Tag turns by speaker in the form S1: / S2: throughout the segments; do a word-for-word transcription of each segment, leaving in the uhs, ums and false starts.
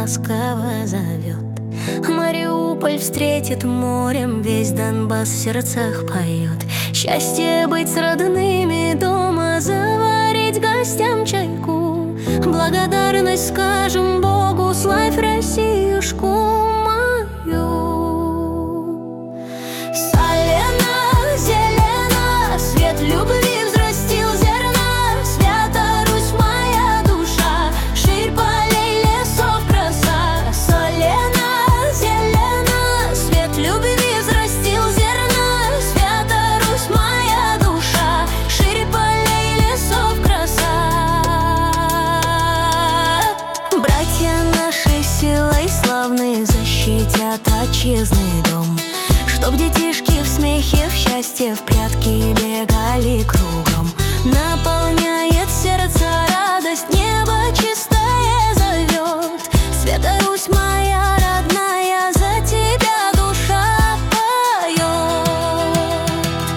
S1: ласково зовет. Мариуполь встретит морем, весь Донбасс в сердцах поет. Счастье быть с родными дома, заварить гостям чайку. Благодарность скажем Богу, славь Россиюшку мою. Солена, зелена, свет любви взрастил зерна. Свята Русь моя душа, ширь полей лесов краса. Солена, зелена, свет любви взрастил зерна. Свята Русь моя душа, ширь полей лесов краса. Братья наши силой славные защитят отчизный дом, чтоб детишки в смехе, в счастье, в прятки бегали кругом. Наполняет сердце радость, небо чистое зовет. Света Русь моя родная, за тебя душа поет.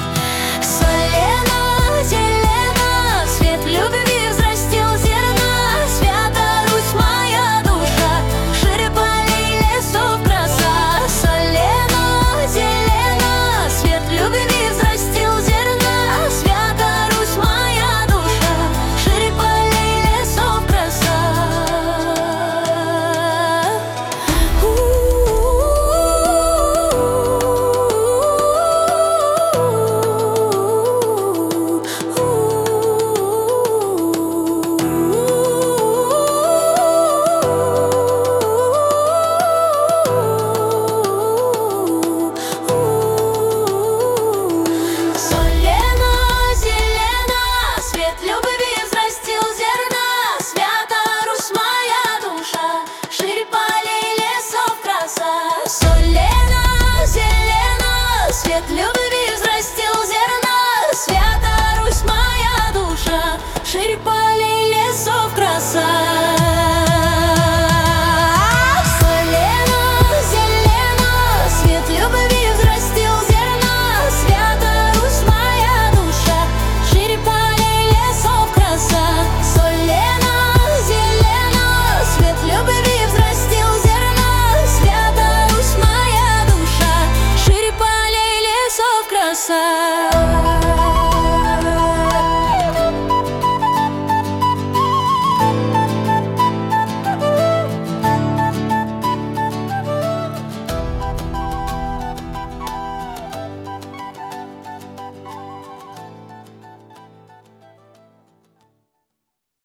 S1: Солена, зелена, свет любви взрастил зерна. Свята Русь моя душа, шире полей лесов краса. Солена, зелена, свет любви взрастил зерна. Свята Русь моя душа, шире полей лесов краса. Солена, зелена, свет любви взрастил зерна. Свята Русь моя душа, ширь полей лесов краса. Солена, зелена, свет любви взрастил зерна. Свята Русь моя душа, ширь полей лесов краса. Солена, зелена, свет любви взрастил зерна. Свята Русь моя душа, ширь полей лесов краса.